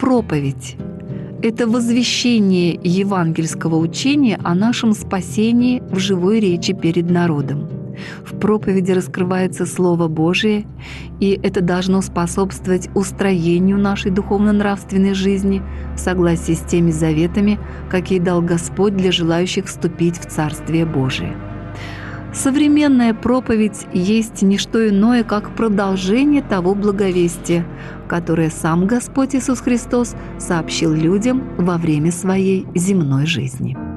Проповедь – это возвещение евангельского учения о нашем спасении в живой речи перед народом. В проповеди раскрывается Слово Божие, и это должно способствовать устроению нашей духовно-нравственной жизни в согласии с теми заветами, какие дал Господь для желающих вступить в Царствие Божие. Современная проповедь есть не что иное, как продолжение того благовестия, которое сам Господь Иисус Христос сообщил людям во время Своей земной жизни.